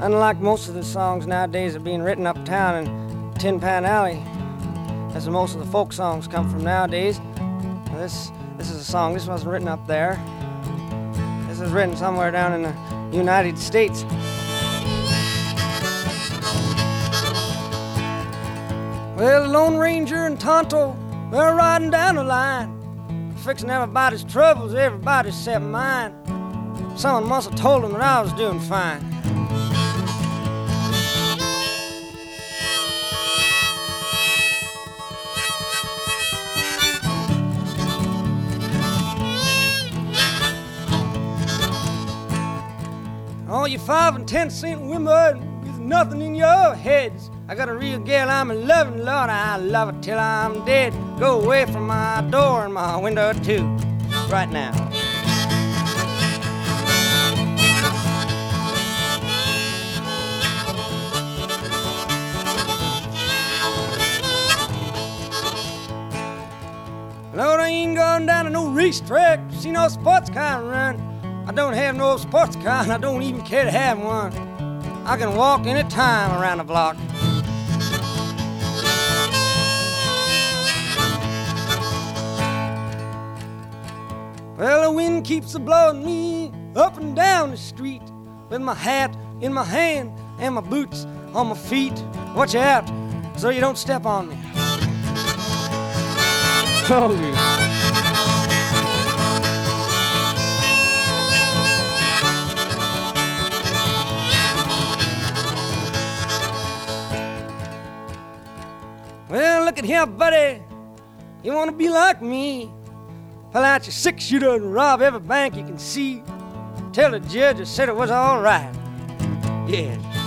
Unlike most of the songs nowadays that are being written uptown in Tin Pan Alley, as most of the folk songs come from nowadays, this is a song. This wasn't written up there. This was written somewhere down in the United States. Well, the Lone Ranger and Tonto, they're riding down the line, fixing everybody's troubles, everybody except mine. Someone must have told them that I was doing fine. All you 5 and 10 cent women with nothing in your heads, I got a real gal I'm in loving, Lord, I love her till I'm dead. Go away from my door and my window too, right now. Lord, I ain't going down to no racetrack, see no sports car run. I don't have no sports car, and I don't even care to have one. I can walk any time around the block. Well, the wind keeps a-blowing me up and down the street with my hat in my hand and my boots on my feet. Watch out so you don't step on me. Oh, yeah. Well, look at here, buddy. You want to be like me? Pull out your 6-shooter and rob every bank you can see. Tell the judge I said it was all right. Yeah.